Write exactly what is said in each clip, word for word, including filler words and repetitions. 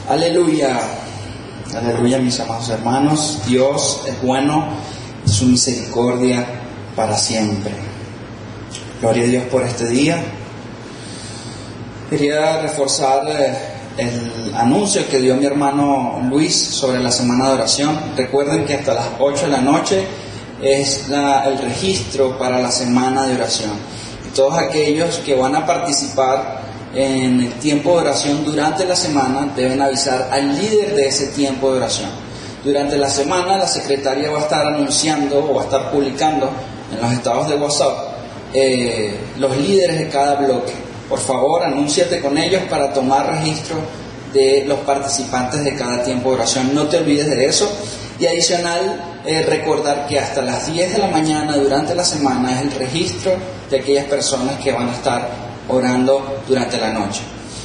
Aleluya, aleluya mis amados hermanos. Dios es bueno y su misericordia para siempre. Gloria a Dios por este día. Quería reforzar el anuncio que dio mi hermano Luis sobre la semana de oración. Recuerden que hasta las ocho de la noche es la, el registro para la semana de oración. Y todos aquellos que van a participar en el tiempo de oración durante la semana deben avisar al líder de ese tiempo de oración. Durante la semana la secretaria va a estar anunciando o va a estar publicando en los estados de WhatsApp eh, los líderes de cada bloque. Por favor, anúnciate con ellos para tomar registro de los participantes de cada tiempo de oración. No te olvides de eso. Y adicional, eh, recordar que hasta las diez de la mañana durante la semana es el registro de aquellas personas que van a estar orando durante la noche.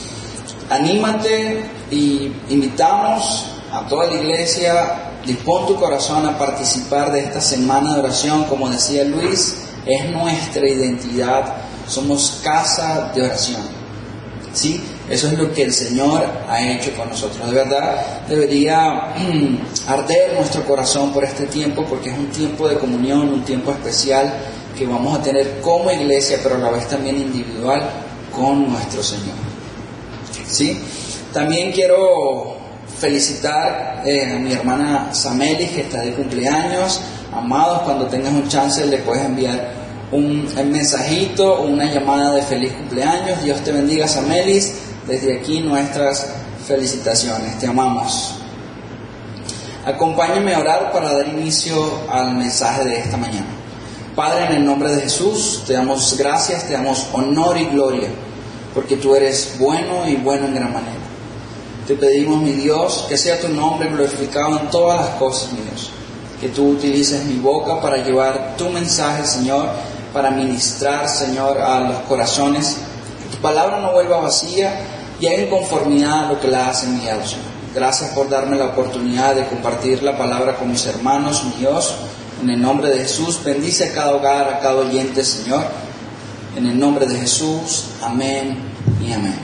Anímate y invitamos a toda la iglesia, dispón tu corazón a participar de esta semana de oración. Como decía Luis, es nuestra identidad, somos casa de oración, ¿sí? Eso es lo que el Señor ha hecho con nosotros. De verdad debería arder nuestro corazón por este tiempo, porque es un tiempo de comunión, un tiempo especial que vamos a tener como iglesia, pero a la vez también individual con nuestro Señor, ¿sí? También quiero felicitar eh, a mi hermana Samelis, que está de cumpleaños. Amados, cuando tengas un chance le puedes enviar un, un mensajito o una llamada de feliz cumpleaños. Dios te bendiga, Samelis. Desde aquí nuestras felicitaciones, te amamos. Acompáñame a orar para dar inicio al mensaje de esta mañana. Padre, en el nombre de Jesús, te damos gracias, te damos honor y gloria, porque tú eres bueno y bueno en gran manera. Te pedimos, mi Dios, que sea tu nombre glorificado en todas las cosas, mi Dios. Que tú utilices mi boca para llevar tu mensaje, Señor, para ministrar, Señor, a los corazones. Que tu palabra no vuelva vacía y haga en conformidad a lo que la has enviado, Señor. Gracias por darme la oportunidad de compartir la palabra con mis hermanos, mi Dios. En el nombre de Jesús, bendice a cada hogar, a cada oyente, Señor. En el nombre de Jesús, amén y amén.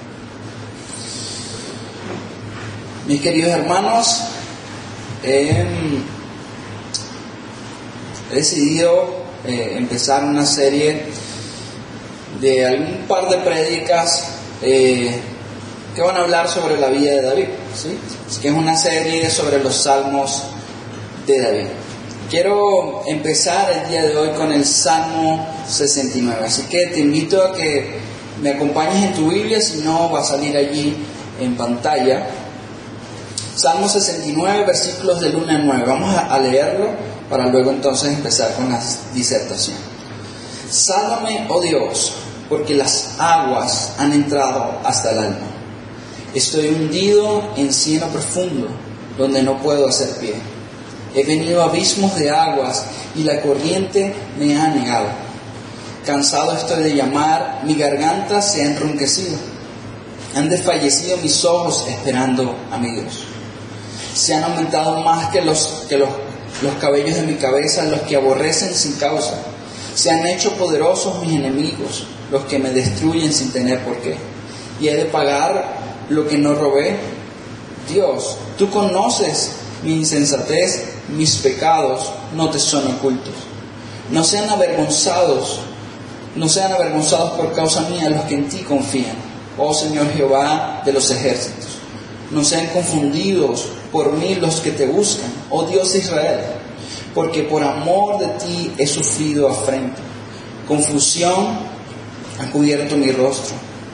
Mis queridos hermanos, eh, he decidido eh, empezar una serie de algún par de prédicas eh, que van a hablar sobre la vida de David, ¿sí? Es que es una serie sobre los salmos de David. Quiero empezar el día de hoy con el Salmo sesenta y nueve, así que te invito a que me acompañes en tu Biblia, si no va a salir allí en pantalla. Salmo sesenta y nueve, versículos del uno al nueve. Vamos a leerlo para luego entonces empezar con la disertación. Sálvame, oh Dios, porque las aguas han entrado hasta el alma. Estoy hundido en cieno profundo, donde no puedo hacer pie. He venido a abismos de aguas y la corriente me ha anegado. Cansado estoy de llamar, mi garganta se ha enronquecido. Han desfallecido mis ojos esperando a mi Dios. Se han aumentado más que los, que los, los cabellos de mi cabeza, los que aborrecen sin causa. Se han hecho poderosos mis enemigos, los que me destruyen sin tener por qué. Y he de pagar lo que no robé. Dios, tú conoces mi insensatez, mis pecados no te son ocultos. No sean avergonzados, no sean avergonzados por causa mía los que en ti confían, oh Señor Jehová de los ejércitos. No sean confundidos por mí los que te buscan, oh Dios de Israel, porque por amor de ti he sufrido afrenta. Confusión ha cubierto mi rostro.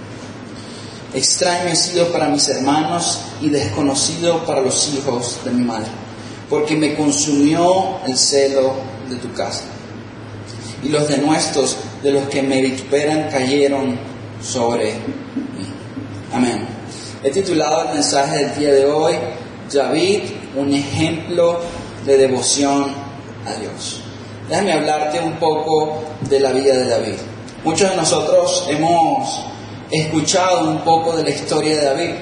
Extraño he sido para mis hermanos y desconocido para los hijos de mi madre, porque me consumió el celo de tu casa. Y los denuestos de los que me vituperan cayeron sobre mí. Amén. He titulado el mensaje del día de hoy, David, un ejemplo de devoción a Dios. Déjame hablarte un poco de la vida de David. Muchos de nosotros hemos escuchado un poco de la historia de David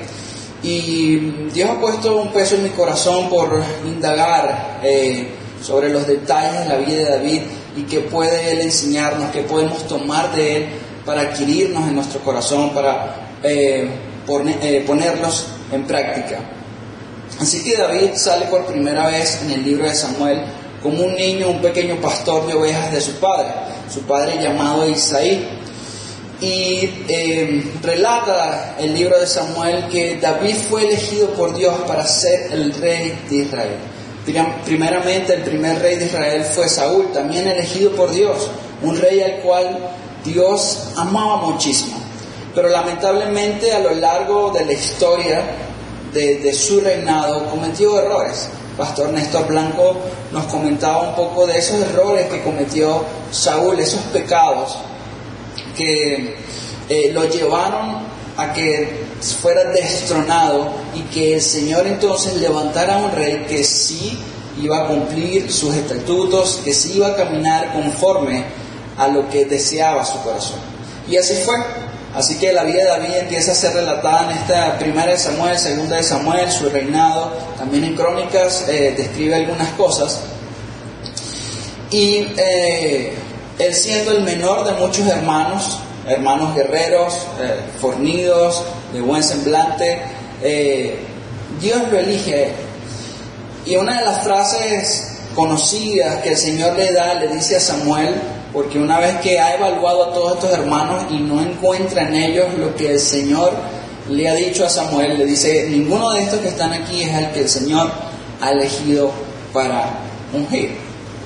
y Dios ha puesto un peso en mi corazón por indagar eh, sobre los detalles de la vida de David y qué puede Él enseñarnos, qué podemos tomar de Él para adquirirnos en nuestro corazón, para eh, ponerlos en práctica. Así que David sale por primera vez en el libro de Samuel como un niño, un pequeño pastor de ovejas de su padre, su padre llamado Isaí. Y eh, relata el libro de Samuel que David fue elegido por Dios para ser el rey de Israel. Primeramente, el primer rey de Israel fue Saúl, también elegido por Dios, un rey al cual Dios amaba muchísimo. Pero lamentablemente a lo largo de la historia de, de su reinado cometió errores. Pastor Néstor Blanco nos comentaba un poco de esos errores que cometió Saúl, esos pecados que eh, lo llevaron a que fuera destronado y que el Señor entonces levantara un rey que sí iba a cumplir sus estatutos, que sí iba a caminar conforme a lo que deseaba su corazón. Y así fue. Así que la vida de David empieza a ser relatada en esta primera de Samuel, segunda de Samuel, su reinado. También en Crónicas eh, describe algunas cosas. Y eh, él siendo el menor de muchos hermanos, hermanos guerreros, eh, fornidos, de buen semblante, eh, Dios lo elige a él. Y una de las frases conocidas que el Señor le da, le dice a Samuel, porque una vez que ha evaluado a todos estos hermanos y no encuentra en ellos lo que el Señor le ha dicho a Samuel, le dice: ninguno de estos que están aquí es el que el Señor ha elegido para ungir.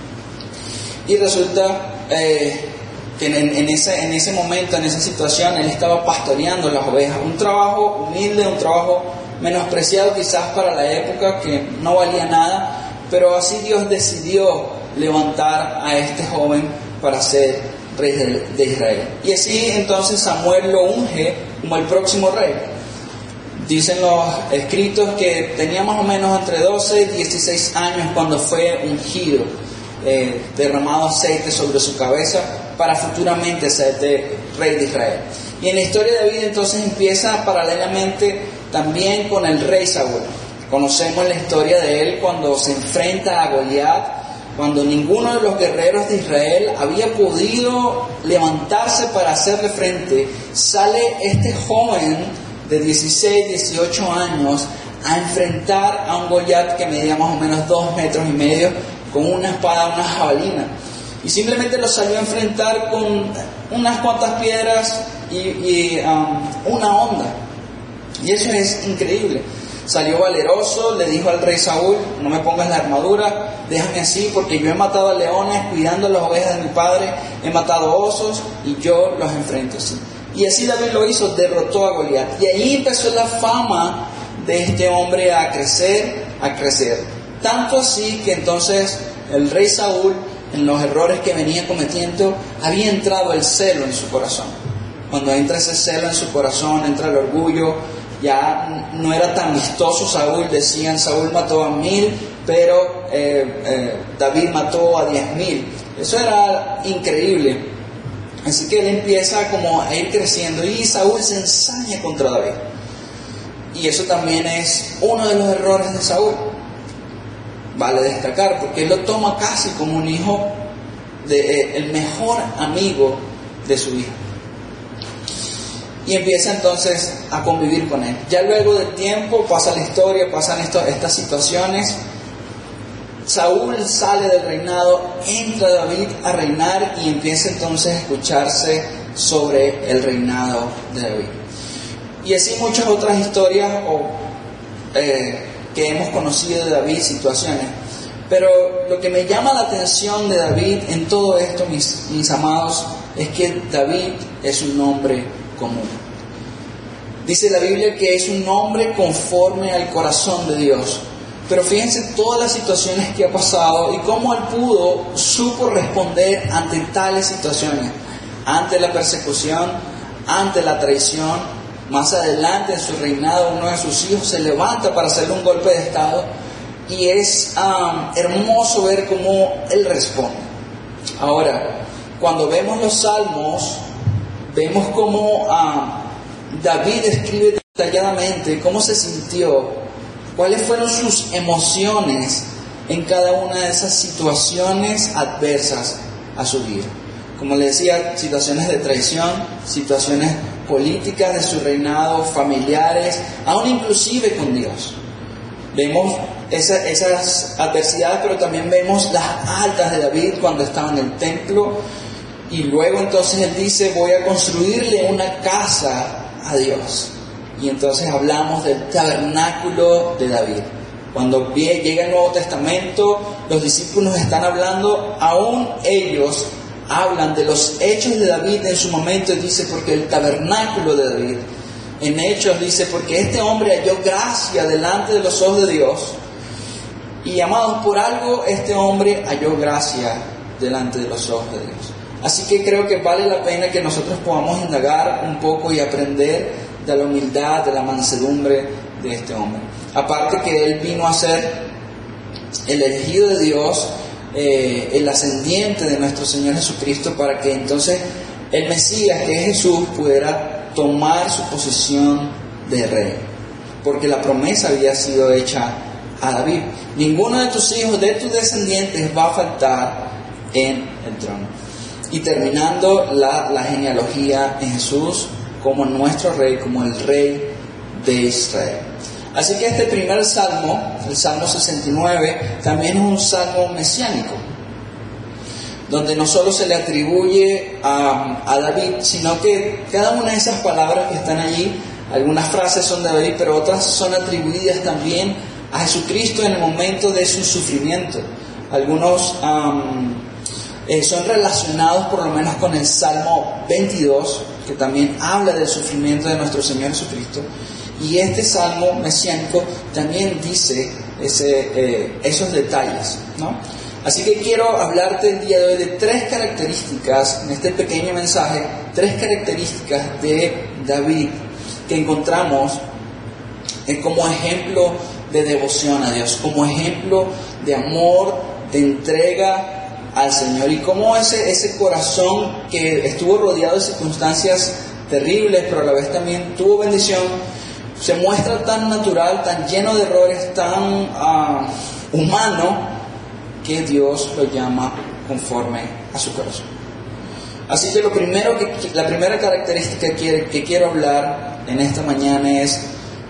Y resulta eh, que en, en, ese, en ese momento, en esa situación, él estaba pastoreando las ovejas, un trabajo humilde, un trabajo menospreciado quizás para la época, que no valía nada, pero así Dios decidió levantar a este joven para ser rey de, de Israel. Y así entonces Samuel lo unge como el próximo rey. Dicen los escritos que tenía más o menos entre doce y dieciséis años cuando fue ungido, eh, derramado aceite sobre su cabeza para futuramente ser de rey de Israel. Y en la historia de David entonces empieza paralelamente también con el rey Saúl. Conocemos la historia de él cuando se enfrenta a Goliat, cuando ninguno de los guerreros de Israel había podido levantarse para hacerle frente. Sale este joven de dieciséis, dieciocho años a enfrentar a un Goliat que medía más o menos dos metros y medio, con una espada, una jabalina. Y simplemente lo salió a enfrentar con unas cuantas piedras y, y um, una onda. Y eso es increíble. Salió valeroso, le dijo al rey Saúl: no me pongas la armadura, déjame así, porque yo he matado a leones cuidando las ovejas de mi padre, he matado osos y yo los enfrento así. Y así David lo hizo, derrotó a Goliat. Y ahí empezó la fama de este hombre a crecer, a crecer. Tanto así que entonces el rey Saúl, en los errores que venía cometiendo, había entrado el celo en su corazón. Cuando entra ese celo en su corazón, entra el orgullo. Ya no era tan vistoso Saúl, decían: Saúl mató a mil, pero eh, eh, David mató a diez mil. Eso era increíble. Así que él empieza como a ir creciendo y Saúl se ensaña contra David. Y eso también es uno de los errores de Saúl. Vale destacar, porque él lo toma casi como un hijo, de, eh, el mejor amigo de su hijo. Y empieza entonces a convivir con él. Ya luego del tiempo pasa la historia, pasan esto, estas situaciones. Saúl sale del reinado, entra David a reinar y empieza entonces a escucharse sobre el reinado de David. Y así muchas otras historias o, eh, que hemos conocido de David, situaciones. Pero lo que me llama la atención de David en todo esto, mis, mis amados, es que David es un hombre común. Dice la Biblia que es un hombre conforme al corazón de Dios. Pero fíjense todas las situaciones que ha pasado y cómo él pudo, supo responder ante tales situaciones, ante la persecución, ante la traición. Más adelante en su reinado uno de sus hijos se levanta para hacerle un golpe de estado y es um, hermoso ver cómo él responde. Ahora, cuando vemos los salmos, vemos cómo uh, David escribe detalladamente cómo se sintió, cuáles fueron sus emociones en cada una de esas situaciones adversas a su vida. Como le decía, situaciones de traición, situaciones políticas de su reinado, familiares, aún inclusive con Dios. Vemos esa, esas adversidades, pero también vemos las altas de David cuando estaba en el templo. Y luego entonces él dice, voy a construirle una casa a Dios. Y entonces hablamos del tabernáculo de David. Cuando llega el Nuevo Testamento, los discípulos están hablando, aún ellos hablan de los hechos de David en su momento, y dice, porque el tabernáculo de David, en Hechos dice, porque este hombre halló gracia delante de los ojos de Dios, y amados, por algo este hombre halló gracia delante de los ojos de Dios. Así que creo que vale la pena que nosotros podamos indagar un poco y aprender de la humildad, de la mansedumbre de este hombre. Aparte que él vino a ser el elegido de Dios, eh, el ascendiente de nuestro Señor Jesucristo, para que entonces el Mesías, que es Jesús, pudiera tomar su posición de rey, porque la promesa había sido hecha a David. Ninguno de tus hijos, de tus descendientes, va a faltar en el trono. Y terminando la, la genealogía en Jesús como nuestro rey, como el rey de Israel. Así que este primer salmo, el Salmo sesenta y nueve, también es un salmo mesiánico, donde no solo se le atribuye a, a David, sino que cada una de esas palabras que están allí, algunas frases son de David, pero otras son atribuidas también a Jesucristo en el momento de su sufrimiento. Algunos um, eh, son relacionados por lo menos con el Salmo veintidós, que también habla del sufrimiento de nuestro Señor Jesucristo. Y este salmo mesiánico también dice ese, eh, esos detalles, ¿no? Así que quiero hablarte el día de hoy de tres características, en este pequeño mensaje, tres características de David que encontramos eh, como ejemplo de devoción a Dios, como ejemplo de amor, de entrega al Señor, y cómo ese, ese corazón que estuvo rodeado de circunstancias terribles, pero a la vez también tuvo bendición, se muestra tan natural, tan lleno de errores, tan uh, humano, que Dios lo llama conforme a su corazón. Así que lo primero que, la primera característica que, que quiero hablar en esta mañana es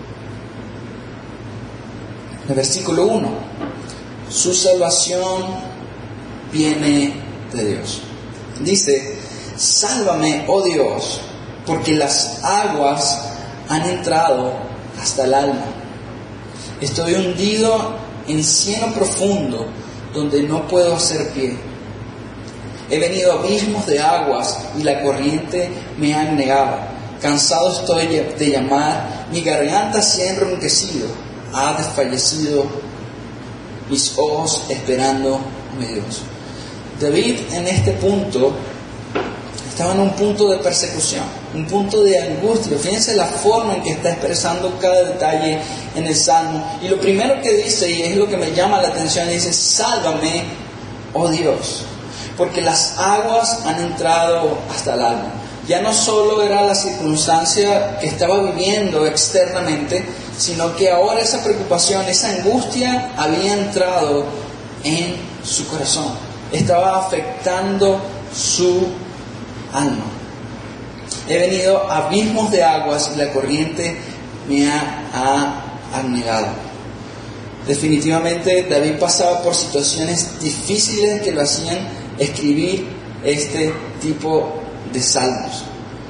el versículo uno. Su salvación viene de Dios. Dice, sálvame, oh Dios, porque las aguas han entrado hasta el alma. Estoy hundido en cieno profundo, donde no puedo hacer pie. He venido a abismos de aguas y la corriente me ha negado. Cansado estoy de llamar, mi garganta se ha enronquecido, ha desfallecido mis ojos esperando a mi Dios. David en este punto estaba en un punto de persecución, un punto de angustia. Fíjense la forma en que está expresando cada detalle en el Salmo. Y lo primero que dice, y es lo que me llama la atención, dice, sálvame, oh Dios, porque las aguas han entrado hasta el alma. Ya no solo era la circunstancia que estaba viviendo externamente, sino que ahora esa preocupación, esa angustia había entrado en su corazón. Estaba afectando su alma. He venido a abismos de aguas y la corriente me ha, ha anegado. Definitivamente David pasaba por situaciones difíciles que lo hacían escribir este tipo de salmos.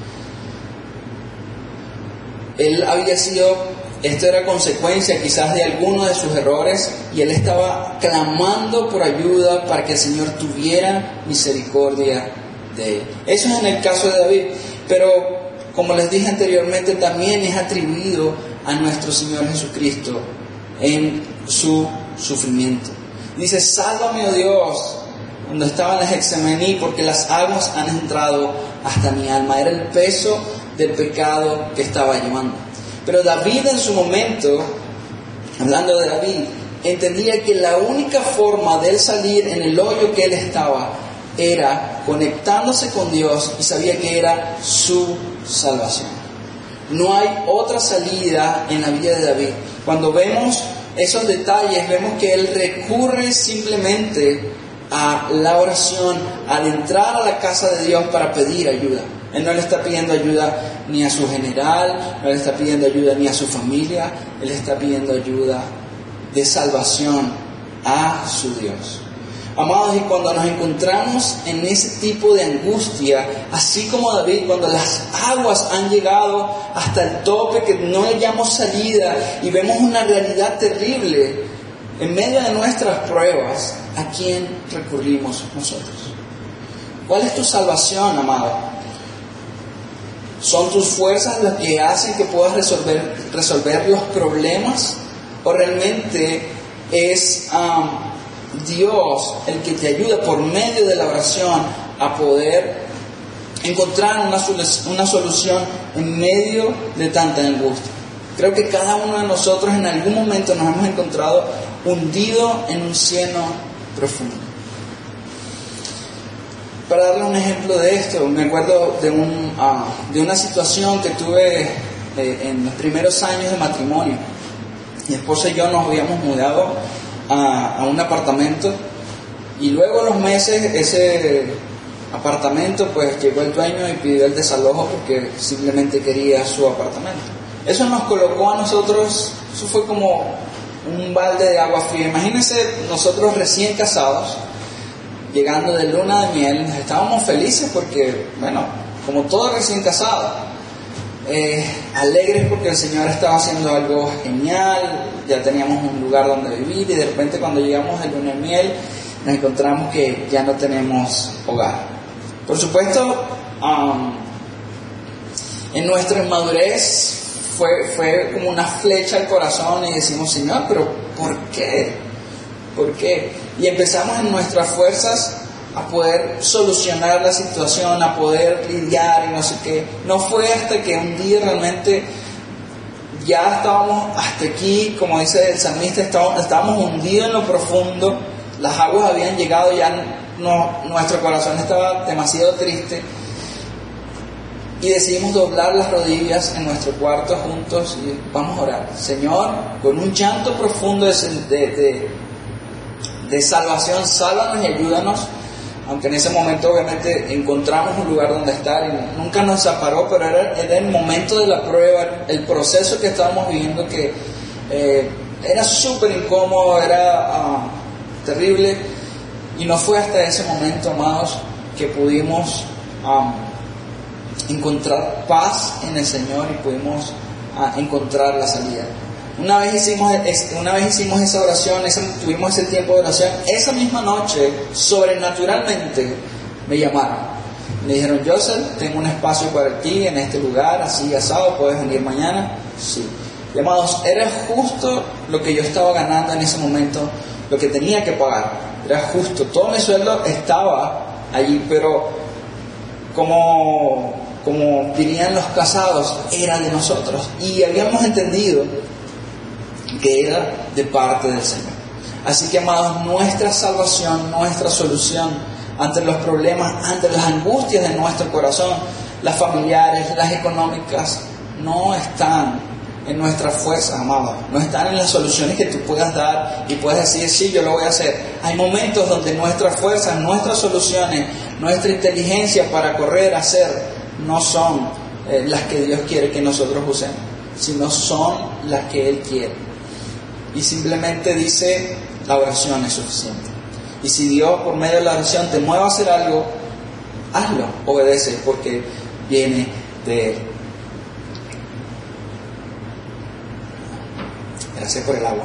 Él había sido, esto era consecuencia quizás de algunos de sus errores, y él estaba clamando por ayuda para que el Señor tuviera misericordia de él. Eso es en el caso de David, pero como les dije anteriormente, también es atribuido a nuestro Señor Jesucristo en su sufrimiento. Dice, sálvame, oh Dios, cuando estaba en el Getsemaní, porque las aguas han entrado hasta mi alma. Era el peso del pecado que estaba llevando. Pero David en su momento, hablando de David, entendía que la única forma de él salir en el hoyo que él estaba era conectándose con Dios, y sabía que era su salvación. No hay otra salida en la vida de David. Cuando vemos esos detalles, vemos que él recurre simplemente a la oración, al entrar a la casa de Dios para pedir ayuda. Él no le está pidiendo ayuda ni a su general, no le está pidiendo ayuda ni a su familia, Él está pidiendo ayuda de salvación a su Dios. Amados, y cuando nos encontramos en ese tipo de angustia, así como David, cuando las aguas han llegado hasta el tope, que no hallamos salida y vemos una realidad terrible, en medio de nuestras pruebas, ¿a quién recurrimos nosotros? ¿Cuál es tu salvación, amado? ¿Son tus fuerzas las que hacen que puedas resolver, resolver los problemas? ¿O realmente es um, Dios el que te ayuda por medio de la oración a poder encontrar una, una solución en medio de tanta angustia? Creo que cada uno de nosotros en algún momento nos hemos encontrado hundido en un cieno profundo. Para darle un ejemplo de esto, me acuerdo de, un, uh, de una situación que tuve eh, en los primeros años de matrimonio. Mi esposa y yo nos habíamos mudado a, a un apartamento y luego de los meses ese apartamento pues llegó el dueño y pidió el desalojo porque simplemente quería su apartamento. Eso nos colocó a nosotros, eso fue como un balde de agua fría. Imagínense nosotros recién casados, llegando de luna de miel, estábamos felices porque, bueno, como todo recién casado, eh, alegres porque el Señor estaba haciendo algo genial, ya teníamos un lugar donde vivir y de repente cuando llegamos de luna de miel nos encontramos que ya no tenemos hogar. Por supuesto, um, en nuestra inmadurez fue, fue como una flecha al corazón y decimos, Señor, pero ¿por qué? ¿Por qué? Y empezamos en nuestras fuerzas a poder solucionar la situación, a poder lidiar y no sé qué. No fue hasta que un día realmente ya estábamos hasta aquí, como dice el salmista, estábamos, estábamos hundidos en lo profundo, las aguas habían llegado, ya no, nuestro corazón estaba demasiado triste y decidimos doblar las rodillas en nuestro cuarto juntos y vamos a orar. Señor, con un llanto profundo de, de, de de salvación, sálvanos y ayúdanos, aunque en ese momento obviamente encontramos un lugar donde estar y nunca nos separó, pero era, era el momento de la prueba, el proceso que estábamos viviendo que eh, era súper incómodo, era uh, terrible, y no fue hasta ese momento, amados, que pudimos um, encontrar paz en el Señor y pudimos uh, encontrar la salida. Una vez hicimos, una vez hicimos esa oración, ese, tuvimos ese tiempo de oración. Esa misma noche, sobrenaturalmente, me llamaron. Me dijeron, Joseph, tengo un espacio para ti en este lugar, así asado, ¿puedes venir mañana? Sí. Y amados, era justo lo que yo estaba ganando en ese momento, lo que tenía que pagar. Era justo, todo mi sueldo estaba allí, pero como, como dirían los casados, era de nosotros. Y habíamos entendido que era de parte del Señor. Así que, amados, nuestra salvación, nuestra solución ante los problemas, ante las angustias de nuestro corazón, las familiares, las económicas, no están en nuestras fuerzas, amados. No están en las soluciones que tú puedas dar y puedes decir, sí, yo lo voy a hacer. Hay momentos donde nuestras fuerzas, nuestras soluciones, nuestra inteligencia para correr, hacer, no son eh, las que Dios quiere que nosotros usemos, sino son las que Él quiere. Y simplemente dice, la oración es suficiente. Y si Dios por medio de la oración te mueve a hacer algo, hazlo, obedece, porque viene de Él. Gracias por el agua.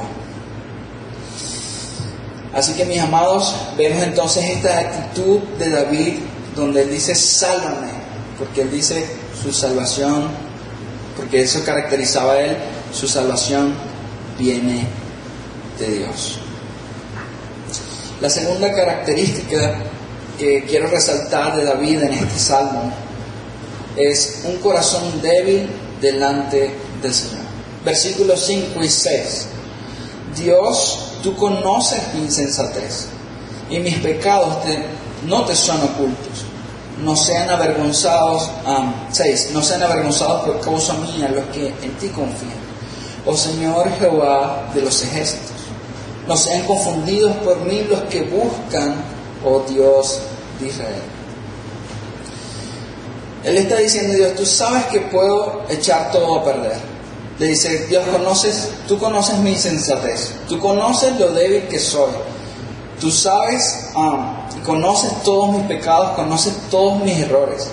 Así que, mis amados, vemos entonces esta actitud de David, donde él dice, sálvame, porque él dice su salvación, porque eso caracterizaba a él, su salvación viene de Dios. La segunda característica que quiero resaltar de David en este salmo es un corazón débil delante del Señor. Versículos cinco y seis. Dios, tú conoces mi insensatez y mis pecados te, no te son ocultos. No sean avergonzados, um, seis, no sean avergonzados por causa mía los que en ti confían. Oh Señor Jehová de los ejércitos, no sean confundidos por mí los que buscan, oh Dios de Israel. Él está diciendo a Dios, tú sabes que puedo echar todo a perder. Le dice, Dios, conoces, tú conoces mi insensatez, tú conoces lo débil que soy, tú sabes, um, conoces todos mis pecados, conoces todos mis errores.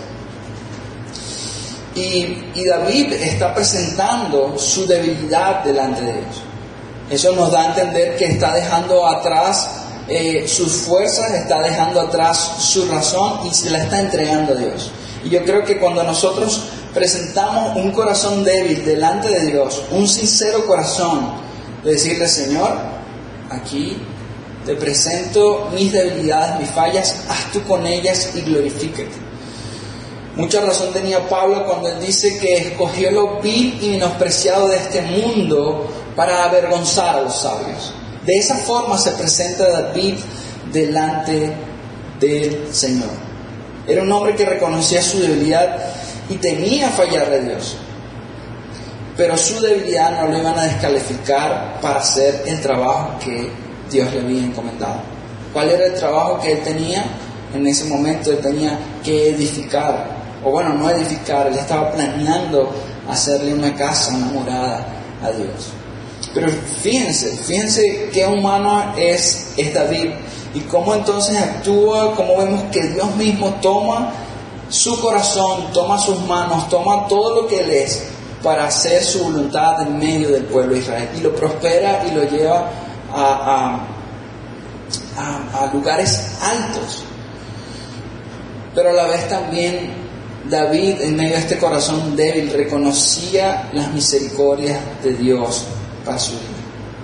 Y, y David está presentando su debilidad delante de Dios. Eso nos da a entender que está dejando atrás eh, sus fuerzas, está dejando atrás su razón y se la está entregando a Dios. Y yo creo que cuando nosotros presentamos un corazón débil delante de Dios, un sincero corazón, de decirle, Señor, aquí te presento mis debilidades, mis fallas, haz tú con ellas y glorifícate. Mucha razón tenía Pablo cuando él dice que escogió lo vil y menospreciado de este mundo para avergonzar a los sabios. De esa forma se presenta David delante del Señor. Era un hombre que reconocía su debilidad y temía fallar a Dios. Pero su debilidad no lo iban a descalificar para hacer el trabajo que Dios le había encomendado. ¿Cuál era el trabajo que él tenía? En ese momento él tenía que edificar. O bueno, no edificar, él estaba planeando hacerle una casa, una morada a Dios. Pero fíjense, fíjense qué humano es, es David y cómo entonces actúa, cómo vemos que Dios mismo toma su corazón, toma sus manos, toma todo lo que él es para hacer su voluntad en medio del pueblo de Israel y lo prospera y lo lleva a, a, a, a lugares altos. Pero a la vez también David, en medio de este corazón débil, reconocía las misericordias de Dios para su vida.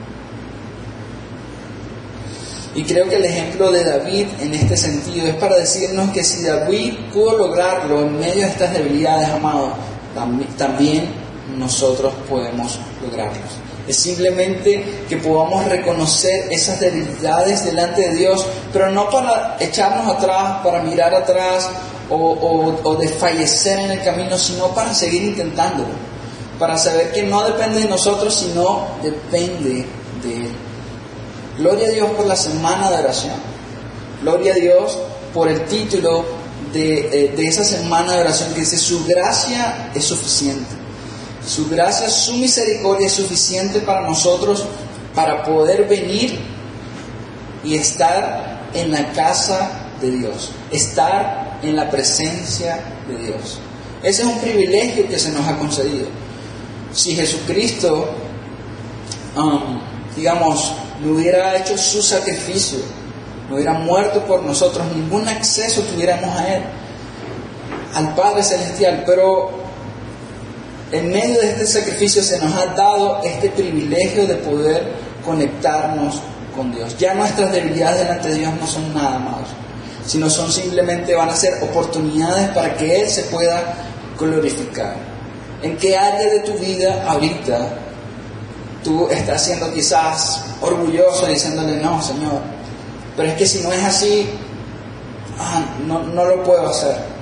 Y creo que el ejemplo de David en este sentido es para decirnos que si David pudo lograrlo en medio de estas debilidades, amados, también nosotros podemos lograrlo. Es simplemente que podamos reconocer esas debilidades delante de Dios, pero no para echarnos atrás, para mirar atrás o, o, o desfallecer en el camino, sino para seguir intentándolo, para saber que no depende de nosotros, sino depende de Él. Gloria a Dios por la semana de oración. Gloria a Dios por el título de, de esa semana de oración que dice, su gracia es suficiente. Su gracia, su misericordia es suficiente para nosotros para poder venir y estar en la casa de Dios, estar en la presencia de Dios. Ese es un privilegio que se nos ha concedido. Si Jesucristo, um, digamos, no hubiera hecho su sacrificio, no hubiera muerto por nosotros, ningún acceso tuviéramos a Él, al Padre Celestial, pero en medio de este sacrificio se nos ha dado este privilegio de poder conectarnos con Dios. Ya nuestras debilidades delante de Dios no son nada más, sino son simplemente, van a ser oportunidades para que Él se pueda glorificar. ¿En qué área de tu vida ahorita tú estás siendo quizás orgulloso diciéndole, no, Señor, pero es que si no es así, ah, no, no lo puedo hacer?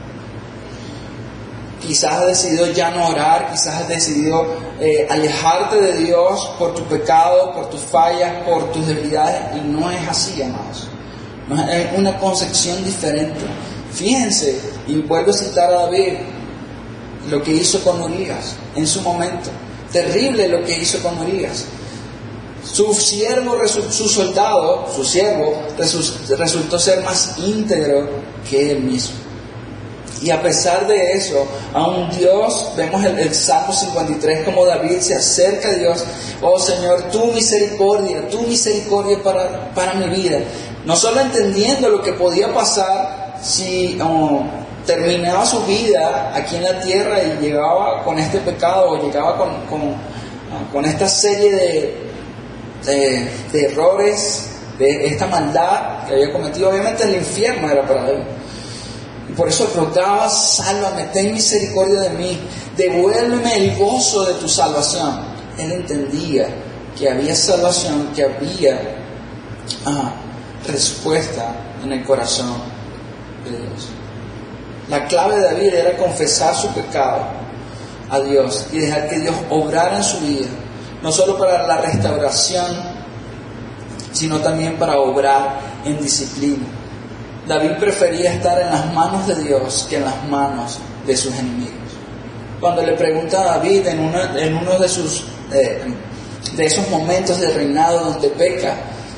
Quizás has decidido ya no orar, quizás has decidido eh, alejarte de Dios por tu pecado, por tus fallas, por tus debilidades, y no es así, amados. No, es una concepción diferente. Fíjense, y vuelvo a citar a David, lo que hizo con Urías en su momento. Terrible lo que hizo con Urías. Su siervo, su soldado, su siervo, resultó ser más íntegro que él mismo. Y a pesar de eso, aún Dios, vemos el, el Salmo cincuenta y tres, como David se acerca a Dios. Oh Señor, tu misericordia, tu misericordia para, para mi vida. No solo entendiendo lo que podía pasar si oh, terminaba su vida aquí en la tierra y llegaba con este pecado, o llegaba con, con, con esta serie de, de, de errores, de esta maldad que había cometido. Obviamente el infierno era para él. Por eso rogaba, sálvame, ten misericordia de mí, devuélveme el gozo de tu salvación. Él entendía que había salvación, que había ah, respuesta en el corazón de Dios. La clave de David era confesar su pecado a Dios y dejar que Dios obrara en su vida, no solo para la restauración, sino también para obrar en disciplina. David prefería estar en las manos de Dios que en las manos de sus enemigos. Cuando le pregunta a David en, una, en uno de sus eh, de esos momentos de reinado donde peca,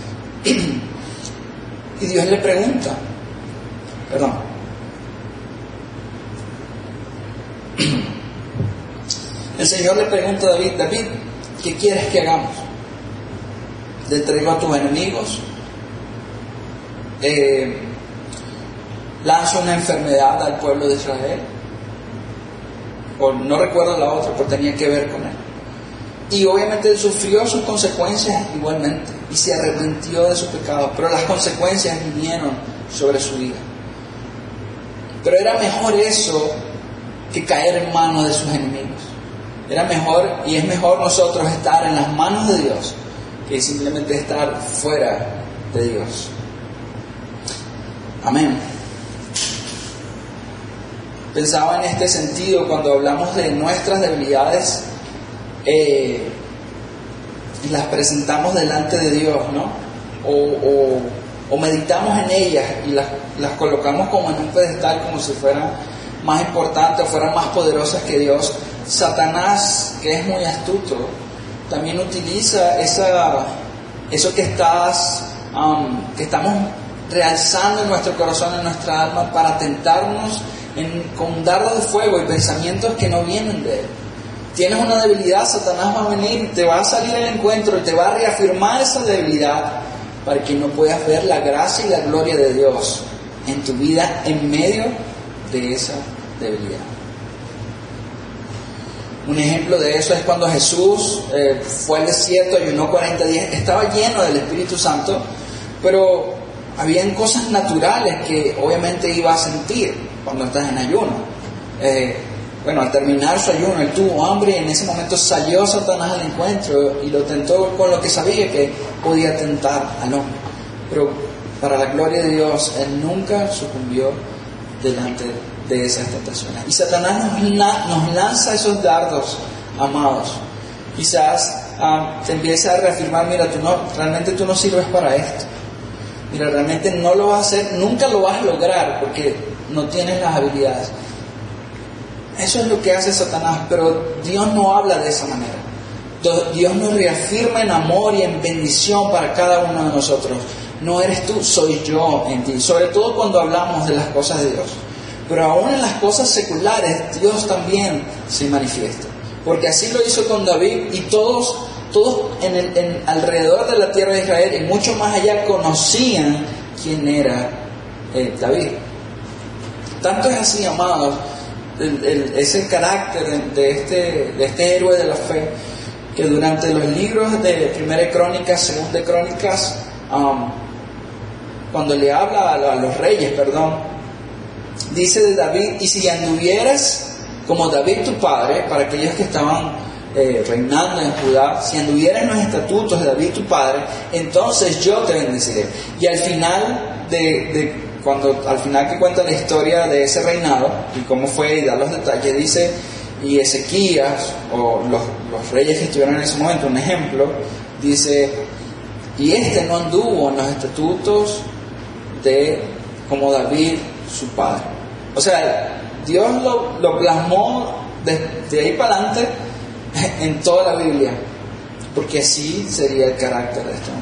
y Dios le pregunta, perdón, el Señor le pregunta a David, David, ¿qué quieres que hagamos? ¿Le entrego a tus enemigos? Eh, ¿Lanzo una enfermedad al pueblo de Israel? O no recuerdo la otra, pero tenía que ver con él. Y obviamente él sufrió sus consecuencias igualmente y se arrepintió de su pecado, pero las consecuencias vinieron sobre su vida. Pero era mejor eso que caer en manos de sus enemigos. Era mejor, y es mejor nosotros estar en las manos de Dios que simplemente estar fuera de Dios. Amén. Pensaba en este sentido cuando hablamos de nuestras debilidades, eh, y las presentamos delante de Dios, ¿no? O, o, o meditamos en ellas y las, las colocamos como en un pedestal, como si fueran más importantes o fueran más poderosas que Dios. Satanás, que es muy astuto, también utiliza esa, eso que estás, um, que estamos realzando en nuestro corazón, en nuestra alma, para tentarnos en, con dardos de fuego y pensamientos que no vienen de Él. Tienes una debilidad, Satanás va a venir, te va a salir al encuentro y te va a reafirmar esa debilidad para que no puedas ver la gracia y la gloria de Dios en tu vida en medio de esa debilidad. Un ejemplo de eso es cuando Jesús eh, fue al desierto, ayunó cuarenta días, estaba lleno del Espíritu Santo, pero habían cosas naturales que obviamente iba a sentir cuando estás en ayuno. Eh, bueno, al terminar su ayuno, él tuvo hambre y en ese momento salió Satanás al encuentro y lo tentó con lo que sabía que podía tentar al hombre. Pero para la gloria de Dios, él nunca sucumbió delante de esas tentaciones. Y Satanás nos, nos lanza esos dardos, amados. Quizás um, te empieza a reafirmar, mira, tú no, realmente tú no sirves para esto. Mira, realmente no lo vas a hacer, nunca lo vas a lograr porque no tienes las habilidades. Eso es lo que hace Satanás, pero Dios no habla de esa manera. Dios nos reafirma en amor y en bendición para cada uno de nosotros. No eres tú, soy yo en ti. Sobre todo cuando hablamos de las cosas de Dios. Pero aún en las cosas seculares, Dios también se manifiesta. Porque así lo hizo con David y todos, todos en el, en, alrededor de la tierra de Israel y mucho más allá conocían quién era eh, David. Tanto es así, amados, el, el, ese carácter de, de, este, de este héroe de la fe, que durante los libros de Primera de Crónicas, Segunda de Crónicas, um, cuando le habla a, a los reyes, perdón, dice de David, y si anduvieras como David tu padre, para aquellos que estaban eh, reinando en Judá, si anduvieras en los estatutos de David tu padre, entonces yo te bendeciré. Y al final de, de cuando al final que cuenta la historia de ese reinado y cómo fue y da los detalles, dice, y Ezequías o los, los reyes que estuvieron en ese momento, un ejemplo, dice, y este no anduvo en los estatutos de como David su padre. O sea, Dios lo, lo plasmó de, de ahí para adelante en toda la Biblia, porque así sería el carácter de este hombre.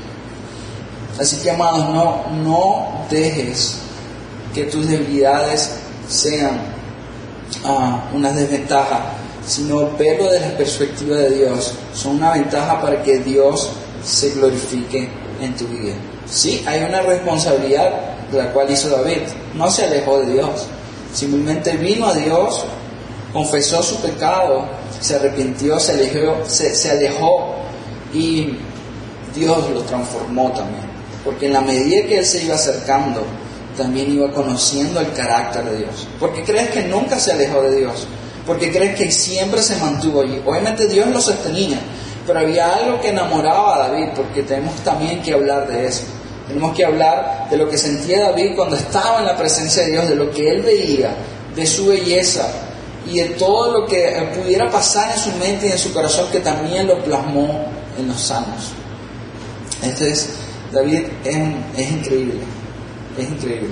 Así que, amados, no, no dejes que tus debilidades sean uh, una desventaja, sino verlo desde la perspectiva de Dios. Son una ventaja para que Dios se glorifique en tu vida. Sí, hay una responsabilidad, la cual hizo David. No se alejó de Dios, simplemente vino a Dios, confesó su pecado, se arrepintió, se alejó, se, se alejó y Dios lo transformó también. Porque en la medida que él se iba acercando, también iba conociendo el carácter de Dios. Porque crees que nunca se alejó de Dios, porque crees que siempre se mantuvo allí. Obviamente Dios lo sostenía, pero había algo que enamoraba a David, porque tenemos también que hablar de eso. Tenemos que hablar de lo que sentía David cuando estaba en la presencia de Dios, de lo que él veía, de su belleza y de todo lo que pudiera pasar en su mente y en su corazón, que también lo plasmó en los salmos. Este es, David es, es increíble. Es increíble.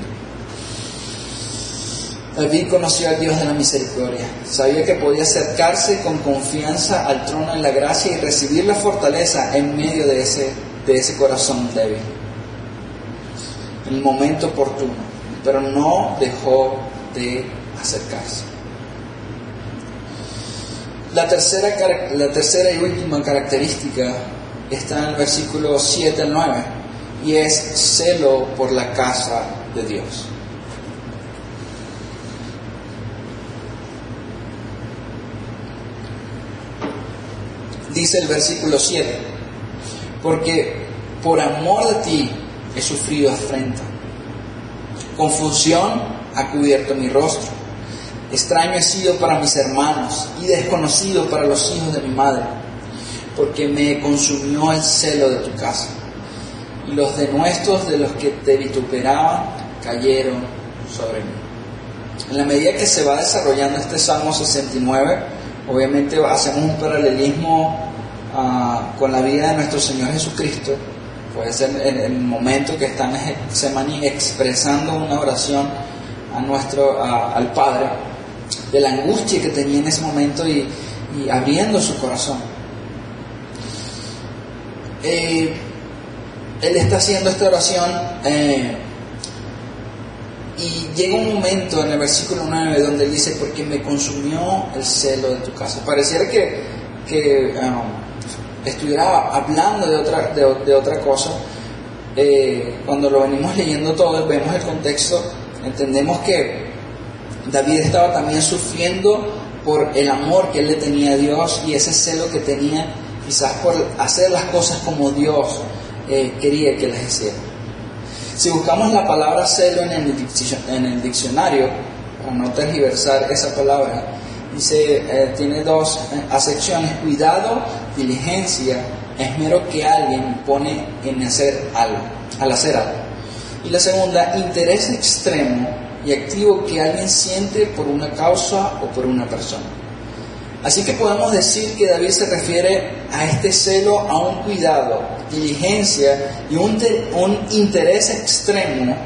David conoció al Dios de la misericordia. Sabía que podía acercarse con confianza al trono de la gracia y recibir la fortaleza en medio de ese, de ese corazón débil, en el momento oportuno. Pero no dejó de acercarse. La tercera, la tercera y última característica está en el versículo siete al nueve, y es celo por la casa de Dios. Dice el versículo siete: porque por amor de ti he sufrido afrenta, confusión ha cubierto mi rostro, extraño he sido para mis hermanos y desconocido para los hijos de mi madre, porque me consumió el celo de tu casa, y los denuestos de los que te vituperaban cayeron sobre mí. En la medida que se va desarrollando este Salmo sesenta y nueve, obviamente hacemos un paralelismo uh, con la vida de nuestro Señor Jesucristo. Puede ser en el momento que están en Getsemaní expresando una oración a nuestro, a, al Padre, de la angustia que tenía en ese momento y, y abriendo su corazón. Eh, él está haciendo esta oración eh, y llega un momento en el versículo nueve donde él dice: porque me consumió el celo de tu casa. Pareciera que, que um, estuviera hablando de otra, de, de otra cosa. Eh, cuando lo venimos leyendo todo, vemos el contexto, entendemos que David estaba también sufriendo por el amor que él le tenía a Dios y ese celo que tenía quizás por hacer las cosas como Dios eh, quería que las hiciera. Si buscamos la palabra celo en el, en el diccionario, para no tergiversar esa palabra, dice, eh, tiene dos acepciones: cuidado, diligencia, esmero que alguien pone en hacer algo, al hacer algo. Y la segunda, interés extremo y activo que alguien siente por una causa o por una persona. Así que podemos decir que David se refiere a este celo, a un cuidado, diligencia y un, de, un interés extremo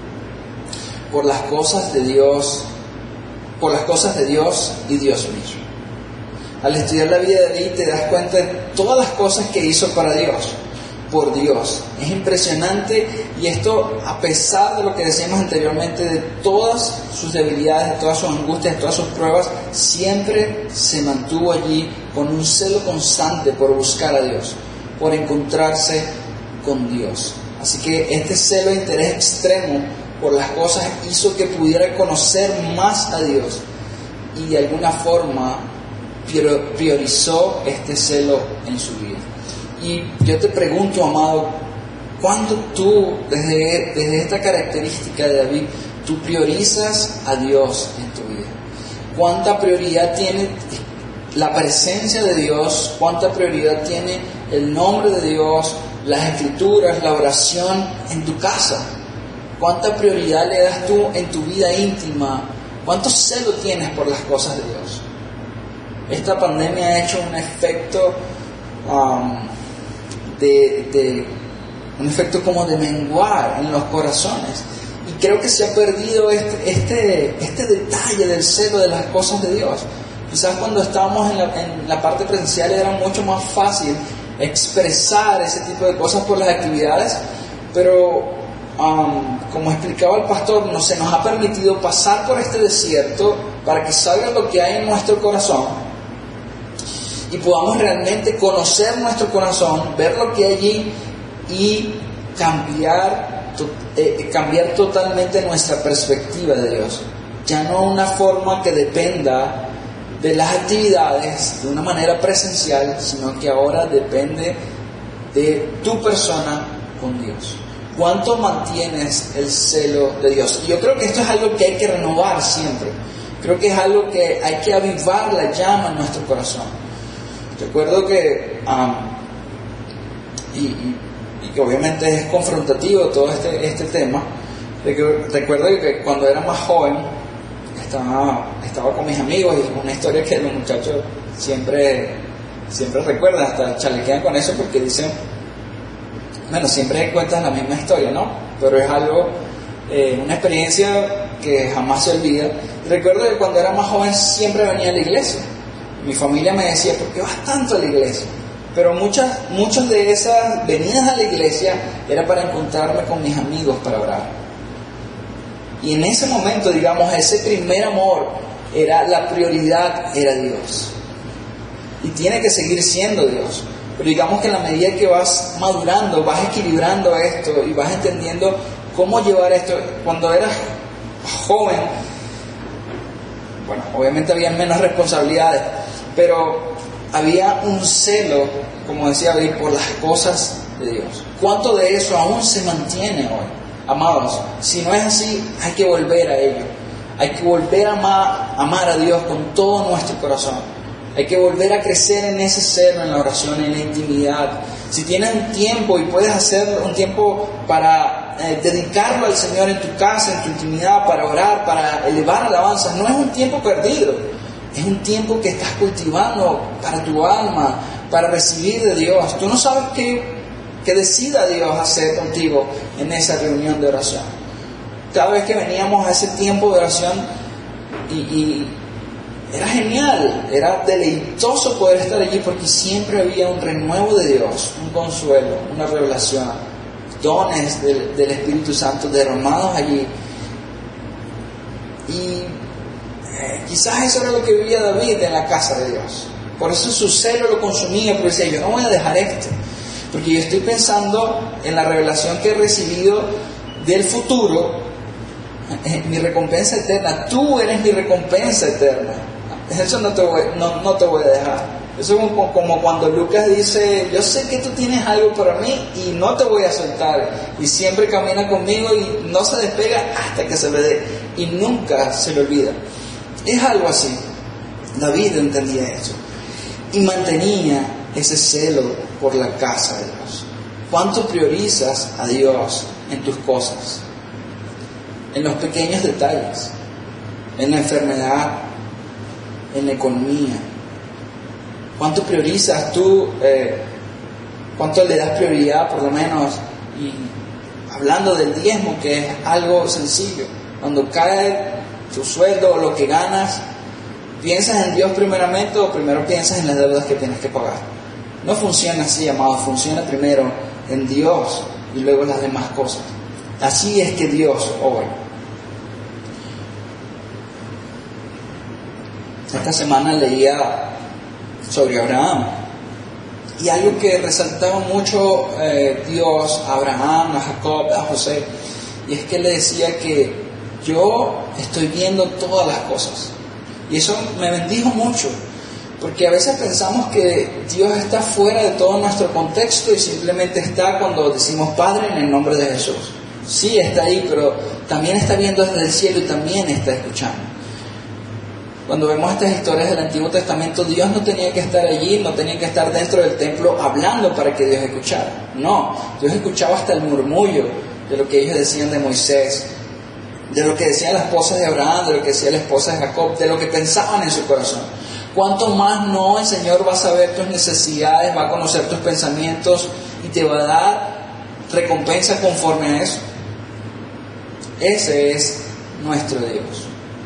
por las cosas de Dios, por las cosas de Dios y Dios mismo. Al estudiar la vida de David te das cuenta de todas las cosas que hizo para Dios, por Dios. Es impresionante, y esto a pesar de lo que decíamos anteriormente, de todas sus debilidades, de todas sus angustias, de todas sus pruebas, siempre se mantuvo allí con un celo constante por buscar a Dios, por encontrarse con Dios. Así que este celo e interés extremo por las cosas hizo que pudiera conocer más a Dios, y de alguna forma priorizó este celo en su vida. Y yo te pregunto, amado, ¿cuándo tú, desde, desde esta característica de David, tú priorizas a Dios en tu vida? ¿Cuánta prioridad tiene la presencia de Dios? ¿Cuánta prioridad tiene el nombre de Dios, las escrituras, la oración en tu casa? ¿Cuánta prioridad le das tú en tu vida íntima? ¿Cuánto celo tienes por las cosas de Dios? Esta pandemia ha hecho un efecto... Um, De, de un efecto como de menguar en los corazones, y creo que se ha perdido este, este, este detalle del celo de las cosas de Dios. Quizás cuando estábamos en la, en la parte presencial era mucho más fácil expresar ese tipo de cosas por las actividades, pero um, como explicaba el pastor, no, se nos ha permitido pasar por este desierto para que salga lo que hay en nuestro corazón y podamos realmente conocer nuestro corazón, ver lo que hay allí y cambiar, eh, cambiar totalmente nuestra perspectiva de Dios. Ya no una forma que dependa de las actividades de una manera presencial, sino que ahora depende de tu persona con Dios. ¿Cuánto mantienes el celo de Dios? Y yo creo que esto es algo que hay que renovar siempre. Creo que es algo que hay que avivar la llama en nuestro corazón. Recuerdo que, um, y, y, y que obviamente es confrontativo todo este, este tema, de que, recuerdo que cuando era más joven estaba, estaba con mis amigos, y es una historia que los muchachos siempre, siempre recuerdan, hasta chalequean con eso porque dicen, bueno, siempre cuentan la misma historia, ¿no? Pero es algo eh, una experiencia que jamás se olvida. Recuerdo que cuando era más joven siempre venía a la iglesia. Mi familia me decía, ¿por qué vas tanto a la iglesia? Pero muchas, muchas de esas venidas a la iglesia era para encontrarme con mis amigos para orar. Y en ese momento, digamos, ese primer amor, era la prioridad, era Dios. Y tiene que seguir siendo Dios. Pero digamos que en la medida que vas madurando, vas equilibrando esto y vas entendiendo cómo llevar esto. Cuando eras joven, bueno, obviamente había menos responsabilidades, pero había un celo, como decía David, por las cosas de Dios. ¿Cuánto de eso aún se mantiene hoy? Amados, si no es así, hay que volver a ello. Hay que volver a amar, amar a Dios con todo nuestro corazón. Hay que volver a crecer en ese celo, en la oración, en la intimidad. Si tienes un tiempo y puedes hacer un tiempo para eh, dedicarlo al Señor en tu casa, en tu intimidad, para orar, para elevar alabanzas, no es un tiempo perdido. Es un tiempo que estás cultivando para tu alma, para recibir de Dios. Tú no sabes qué, qué decida Dios hacer contigo en esa reunión de oración. Cada vez que veníamos a ese tiempo de oración y... y era genial, era deleitoso poder estar allí porque siempre había un renuevo de Dios, un consuelo, una revelación, dones del, del Espíritu Santo derramados allí. Y eh, quizás eso era lo que vivía David en la casa de Dios. Por eso su celo lo consumía, porque decía, yo no voy a dejar esto, porque yo estoy pensando en la revelación que he recibido del futuro, mi recompensa eterna. Tú eres mi recompensa eterna. Eso no te voy, no, no te voy a dejar. Eso es como, como cuando Lucas dice, yo sé que tú tienes algo para mí y no te voy a soltar. Y siempre camina conmigo y no se despega hasta que se le dé. Y nunca se le olvida. Es algo así. David entendía eso. Y mantenía ese celo por la casa de Dios. ¿Cuánto priorizas a Dios en tus cosas? En los pequeños detalles. En la enfermedad. En la economía. ¿Cuánto priorizas tú? Eh, ¿Cuánto le das prioridad, por lo menos? Y hablando del diezmo, que es algo sencillo. Cuando cae tu sueldo o lo que ganas, ¿piensas en Dios primeramente o primero piensas en las deudas que tienes que pagar? No funciona así, amado. Funciona primero en Dios y luego en las demás cosas. Así es que Dios obra. Esta semana leía sobre Abraham y algo que resaltaba mucho eh, Dios a Abraham, a Jacob, a José, y es que le decía que yo estoy viendo todas las cosas. Y eso me bendijo mucho, porque a veces pensamos que Dios está fuera de todo nuestro contexto y simplemente está cuando decimos Padre en el nombre de Jesús. Sí, está ahí, pero también está viendo desde el cielo y también está escuchando. Cuando vemos estas historias del Antiguo Testamento, Dios no tenía que estar allí, no tenía que estar dentro del templo hablando para que Dios escuchara. No, Dios escuchaba hasta el murmullo de lo que ellos decían de Moisés, de lo que decían las esposas de Abraham, de lo que decía la esposa de Jacob, de lo que pensaban en su corazón. ¿Cuánto más no el Señor va a saber tus necesidades, va a conocer tus pensamientos y te va a dar recompensa conforme a eso? Ese es nuestro Dios.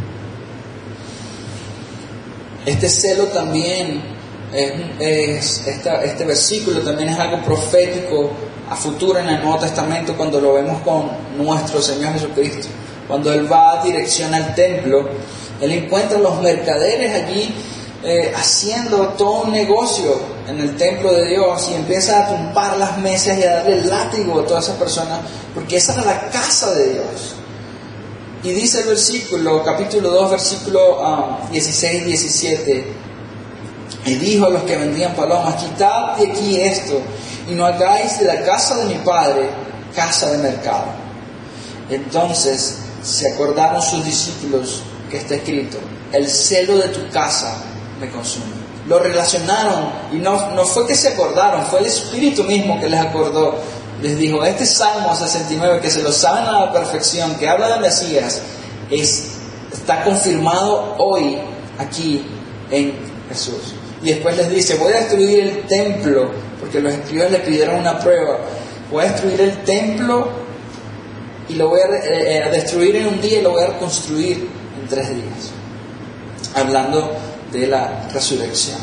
Este celo también, es, es, esta, este versículo también es algo profético a futuro en el Nuevo Testamento cuando lo vemos con nuestro Señor Jesucristo. Cuando Él va a dirección al templo, Él encuentra a los mercaderes allí eh, haciendo todo un negocio en el templo de Dios y empieza a tumbar las mesas y a darle el látigo a todas esas personas, porque esa era la casa de Dios. Y dice el versículo, capítulo dos, versículo um, dieciséis diecisiete, y dijo a los que vendían palomas, quitad de aquí esto, y no hagáis de la casa de mi padre casa de mercado. Entonces se acordaron sus discípulos que está escrito, el celo de tu casa me consume. Lo relacionaron, y no, no fue que se acordaron, fue el Espíritu mismo que les acordó. Les dijo, este Salmo sesenta y nueve, que se lo saben a la perfección, que habla de Mesías, es, está confirmado hoy aquí en Jesús. Y después les dice, voy a destruir el templo, porque los escribas le pidieron una prueba. Voy a destruir el templo y lo voy a, eh, a destruir en un día y lo voy a reconstruir en tres días. Hablando de la resurrección.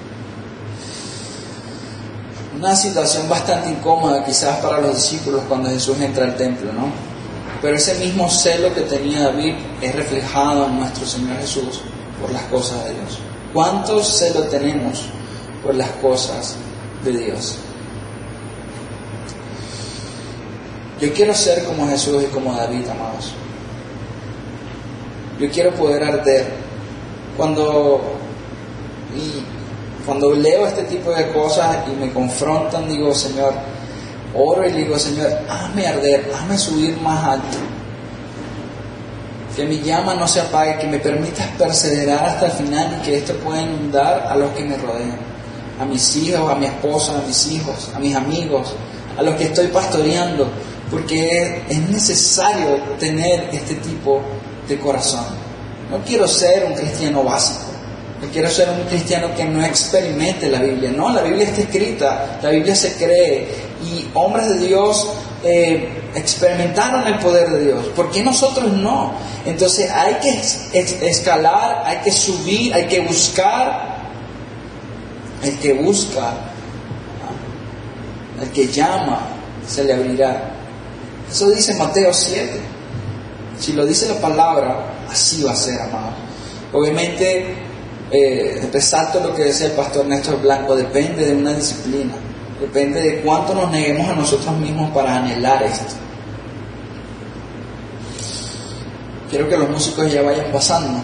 Una situación bastante incómoda quizás para los discípulos cuando Jesús entra al templo, ¿no? Pero ese mismo celo que tenía David es reflejado en nuestro Señor Jesús por las cosas de Dios. ¿Cuánto celo tenemos por las cosas de Dios? Yo quiero ser como Jesús y como David, amados. Yo quiero poder arder. Cuando, y cuando leo este tipo de cosas y me confrontan, digo, Señor, oro y digo, Señor, hazme arder, hazme subir más alto. Que mi llama no se apague, que me permitas perseverar hasta el final y que esto pueda inundar a los que me rodean. A mis hijos, a mi esposa, a mis hijos, a mis amigos, a los que estoy pastoreando. Porque es necesario tener este tipo de corazón. No quiero ser un cristiano básico. No quiero ser un cristiano que no experimente la Biblia. No, la Biblia está escrita, la Biblia se cree. Y hombres de Dios eh, experimentaron el poder de Dios. ¿Por qué nosotros no? Entonces hay que es, es, escalar, hay que subir, hay que buscar. El que busca, el que llama, se le abrirá. Eso dice Mateo siete. Si lo dice la palabra, así va a ser, amado. Obviamente, eh, resalto lo que decía el pastor Néstor Blanco, depende de una disciplina. Depende de cuánto nos neguemos a nosotros mismos para anhelar esto. Quiero que los músicos ya vayan pasando.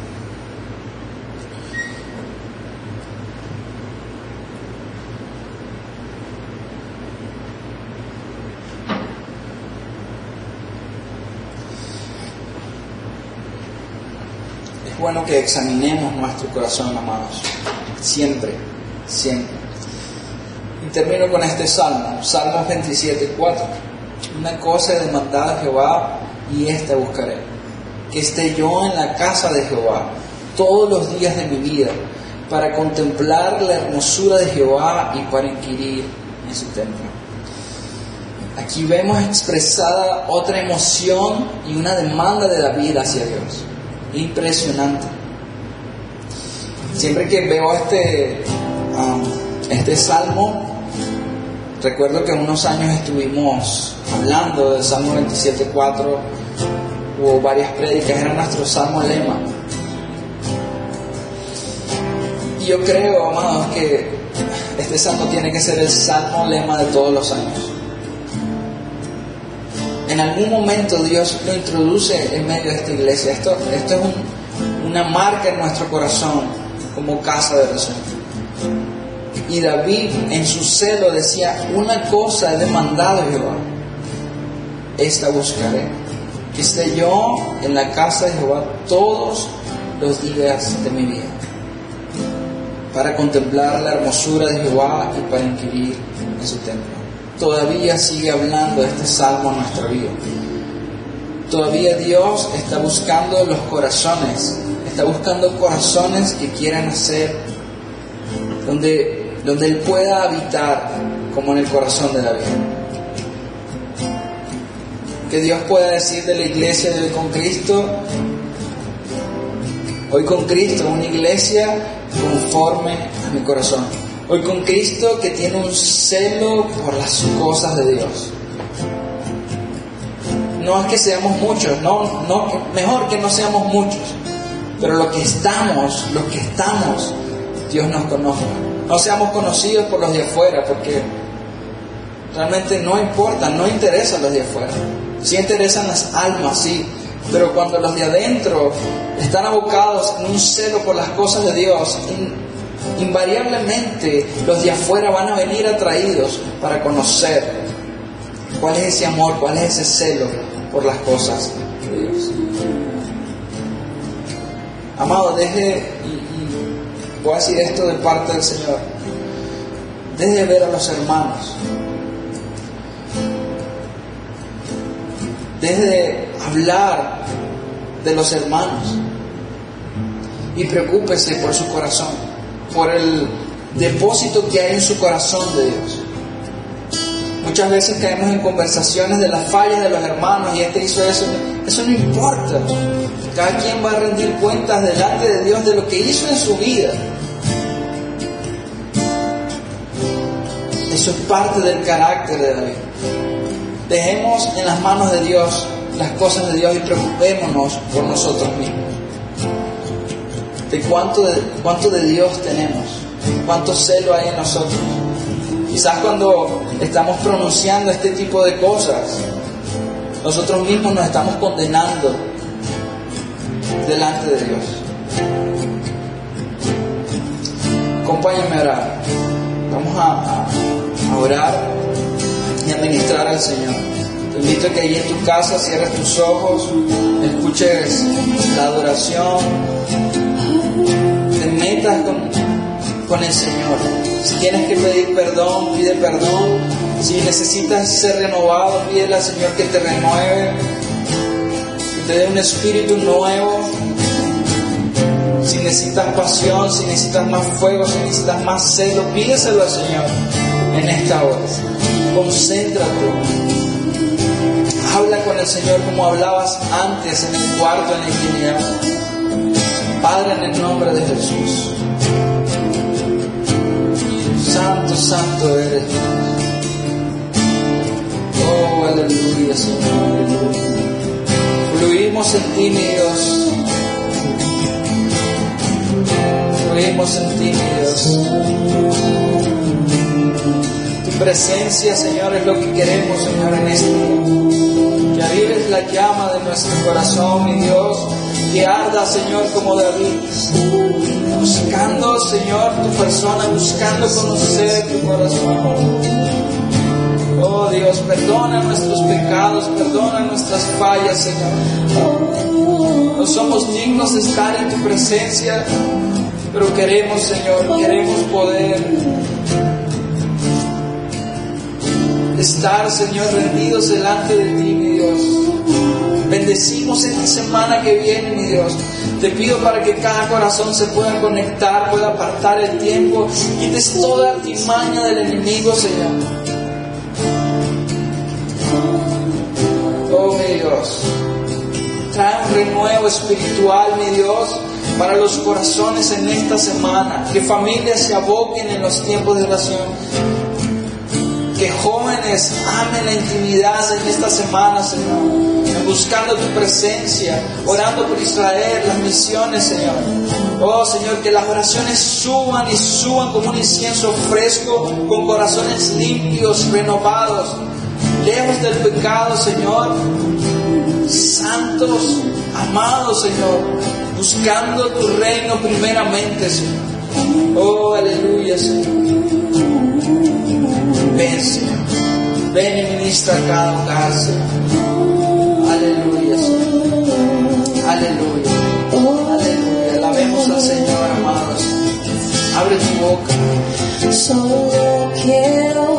Bueno, que examinemos nuestro corazón, amados, siempre, siempre. Y termino con este salmo, Salmos veintisiete, cuatro. Una cosa he demandado a Jehová y esta buscaré, que esté yo en la casa de Jehová todos los días de mi vida, para contemplar la hermosura de Jehová y para inquirir en su templo. Aquí vemos expresada otra emoción y una demanda de David hacia Dios. Impresionante. Siempre que veo este, um, este salmo, recuerdo que unos años estuvimos hablando del Salmo veintisiete cuatro, hubo varias prédicas, era nuestro salmo lema. Y yo creo, amados, que este salmo tiene que ser el salmo lema de todos los años. En algún momento Dios lo introduce en medio de esta iglesia. Esto, esto es un, una marca en nuestro corazón como casa de oración. Y David en su celo decía, una cosa he demandado a Jehová, esta buscaré, que esté yo en la casa de Jehová todos los días de mi vida, para contemplar la hermosura de Jehová y para inquirir en su templo. Todavía sigue hablando de este salmo en nuestra vida. Todavía Dios está buscando los corazones, está buscando corazones que quieran hacer, donde, donde Él pueda habitar como en el corazón de David. Que Dios pueda decir de la iglesia de hoy con Cristo, hoy con Cristo, una iglesia conforme a mi corazón. Hoy con Cristo que tiene un celo por las cosas de Dios. No es que seamos muchos, no, no, mejor que no seamos muchos, pero lo que estamos, los que estamos, Dios nos conozca. No seamos conocidos por los de afuera, porque realmente no importa, no interesan los de afuera. Sí interesan las almas, sí, pero cuando los de adentro están abocados en un celo por las cosas de Dios, invariablemente los de afuera van a venir atraídos para conocer cuál es ese amor, cuál es ese celo por las cosas de Dios. Amado, deje, y, y voy a decir esto de parte del Señor, deje de ver a los hermanos, deje de hablar de los hermanos y preocúpese por su corazón, por el depósito que hay en su corazón de Dios. Muchas veces caemos en conversaciones de las fallas de los hermanos y este hizo eso. Eso no importa. Cada quien va a rendir cuentas delante de Dios de lo que hizo en su vida. Eso es parte del carácter de David. Dejemos en las manos de Dios las cosas de Dios y preocupémonos por nosotros mismos. De cuánto de, cuánto de Dios tenemos, cuánto celo hay en nosotros. Quizás cuando estamos pronunciando este tipo de cosas, nosotros mismos nos estamos condenando delante de Dios. Acompáñenme a orar. Vamos a, a, a orar y a ministrar al Señor. Te invito a que allí en tu casa cierres tus ojos, escuches la adoración, te metas con, con el Señor. Si tienes que pedir perdón, pide perdón. Si necesitas ser renovado, pídele al Señor que te renueve, que te dé un espíritu nuevo. Si necesitas pasión, si necesitas más fuego, si necesitas más celo, pídeselo al Señor en esta hora. Concéntrate. Habla con el Señor como hablabas antes en el cuarto, en la intimidad. Padre, en el nombre de Jesús. Santo, santo eres Dios. Oh, aleluya, Señor, aleluya. Fluimos en ti, mi Dios. Fluimos en ti, mi Dios. Tu presencia, Señor, es lo que queremos, Señor, en este día. Que avives la llama de nuestro corazón, mi Dios. Que arda, Señor, como David. Buscando, Señor, tu persona, buscando conocer tu corazón. Oh Dios, perdona nuestros pecados, perdona nuestras fallas, Señor. No somos dignos de estar en tu presencia, pero queremos, Señor, queremos poder estar, Señor, rendidos delante de ti, mi Dios. Bendecimos esta semana que viene, mi Dios. Te pido para que cada corazón se pueda conectar, pueda apartar el tiempo, quites toda artimaña del enemigo, Señor. Oh, mi Dios, trae un renuevo espiritual, mi Dios, para los corazones en esta semana. Que familias se aboquen en los tiempos de oración. Que jóvenes amen la intimidad en esta semana, Señor, buscando tu presencia, orando por Israel, las misiones, Señor. Oh, Señor, que las oraciones suban y suban como un incienso fresco, con corazones limpios, renovados, lejos del pecado, Señor, santos, amados, Señor, buscando tu reino primeramente, Señor. Oh, aleluya, Señor. Ven, Señor. Ven y ministra a cada hogar, Señor. Aleluya, Señor. Aleluya. Aleluya. Alabemos al Señor, amados. Abre tu boca. Solo quiero